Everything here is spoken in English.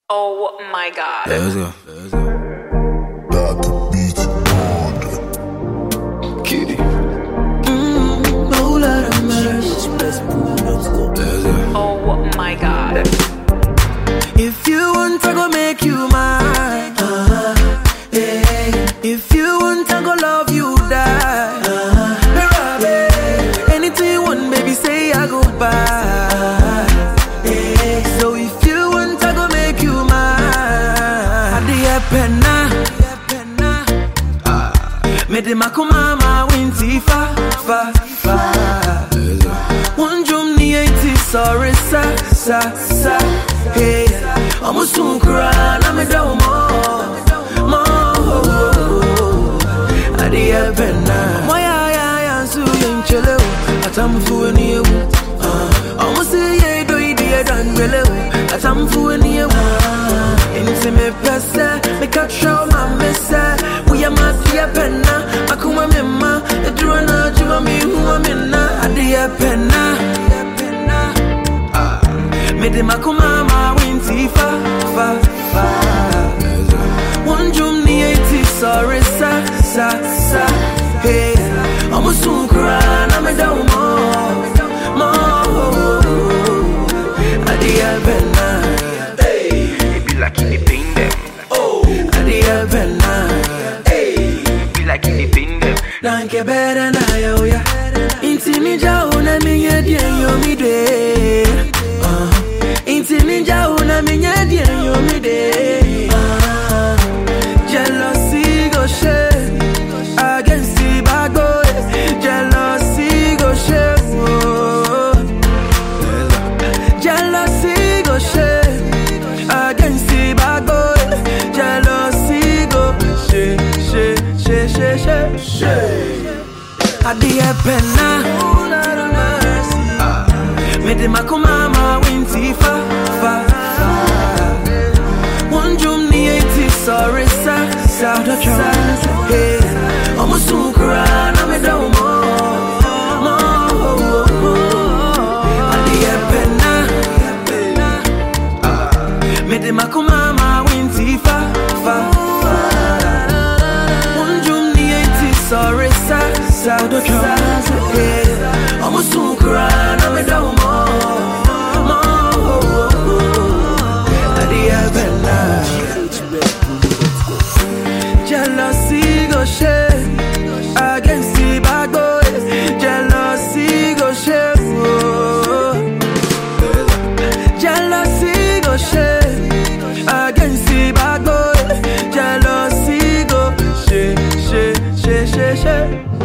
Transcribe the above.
Oh my God. Let's go. Got the beat on. Kitty. Whole lot of mercy. Let's go. Oh my God. If you want, I go make you mine. If you want, I go love you, die. Anything you want, baby, say I go buy. So if you want, I go make you mine. Adia penna, me de makumama winti fa. One drum ni eti sorry sa. Hey, I'm a soon cry, I'm a down more. Adia penna, my eye, so young cello. I'm fooling you. I'm say, yeah, do it, dear, done below. I'm fooling you. Intimate person, make a show, my messa. We are my dear penna. I come a memma, the drone, you are me, who am in a dear penna. Made the Makumama winty fa. One drum ni 80, sorry, sa. Hey, I'm a soon cry, I'm a down more. Adia penna. Hey, it be like in the pain them. Oh, Adia penna. Hey, it be like in the pain them. Nanke better na yo ya. Inti ninja una minya dien yo mi de. Inti ninja una minya dien yo mi de. Jealousy go share against the bad boys. Jealousy go share. Jealousy go share against the bad boys. Jealousy go share. Adia penna, me de makumama winti fa. One drum ni 80, sorry sa. Hey, I'm a soon cry, I'm a down more. Adia penna, me de makumama winti fa. One drum ni 80, sorry sa. Hey, I'm a soon cry, I'm a down more. Adia penna. Jealousy go share against the bad boys. Jealousy go share. Jealousy go share against the bad boys. Jealousy go share.